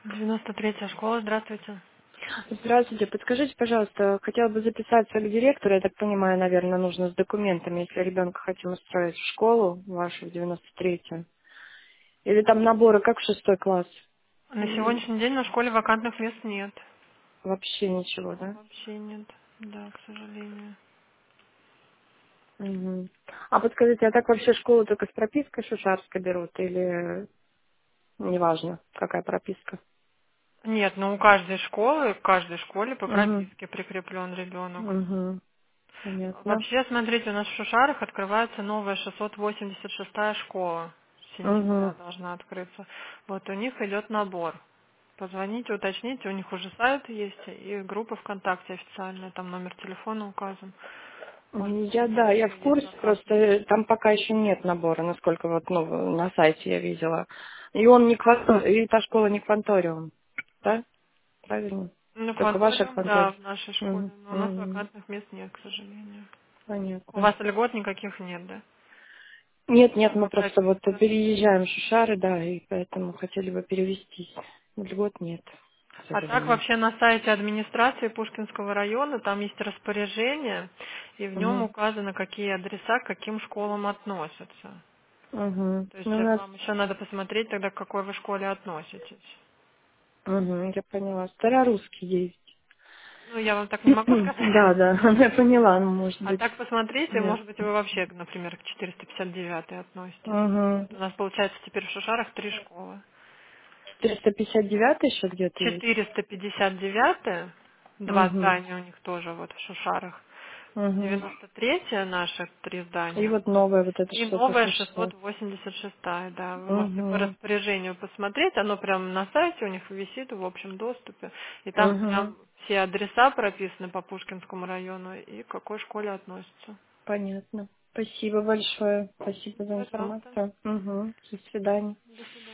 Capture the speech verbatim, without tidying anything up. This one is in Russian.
девяносто третья школа, здравствуйте. Здравствуйте, подскажите, пожалуйста, хотела бы записаться к директору, я так понимаю, наверное, нужно с документами, если ребенка хотим устроить в школу вашу, в девяносто третью. Или там наборы, как в шестой класс? На Или сегодняшний день на школе вакантных мест нет. вообще ничего, да? Вообще нет, да, к сожалению. Мгм. А подскажите, а так вообще школу только с пропиской шушарской берут или неважно, какая прописка? Нет, но у каждой школы, в каждой школе по Угу, прописке прикреплен ребенок. угу, понятно. Вообще, смотрите, у нас в Шушарах открывается новая шестьсот восемьдесят шестая школа. С сентября Угу, должна открыться. Вот у них идет набор. Позвоните, уточните, у них уже сайт есть и группа ВКонтакте официальная, там номер телефона указан. Можете Я, да, позвонить, я в есть курсе, заказ просто на них. э, там пока еще нет набора, насколько вот, ну, на сайте я видела. И он не квантор, и та школа не кванториум, да? Правильно? Ну, Только ваша кванториум, да, кванториум. в нашей школе, Мгм, но у нас мгм. вакантных мест нет, к сожалению. У Понятно. вас льгот никаких нет, да? Нет, нет, мы Работа просто вот административная. переезжаем в Шушары, да, и поэтому хотели бы перевестись. Льгот нет, к А так сожалению. вообще на сайте администрации Пушкинского района там есть распоряжение, и в нем Угу, указано, какие адреса к каким школам относятся. угу. То есть Ну, у э, нас, вам еще надо посмотреть тогда, к какой вы школе относитесь. угу, я поняла, старорусский есть. Ну, я вам так не могу сказать. Да, да, я поняла, ну, может А быть, так посмотрите, нет. может быть, вы вообще, например, к четыреста пятьдесят девятой относитесь. Угу. Вот у нас получается теперь в Шушарах три школы. Триста пятьдесят девять еще где-то есть. четыреста пятьдесят девятая, два Угу. здания у них тоже вот в Шушарах. Угу. девяносто третья наши три И здания. вот новое вот это И что-то новая шестое. шестьсот восемьдесят шестая, да. Вы можете по Угу. распоряжению посмотреть, оно прямо на сайте у них висит в общем доступе. И там Угу. прям все адреса прописаны по Пушкинскому району и к какой школе относятся. Понятно. Спасибо большое. Спасибо за Пожалуйста. информацию. Угу. До свидания. До свидания.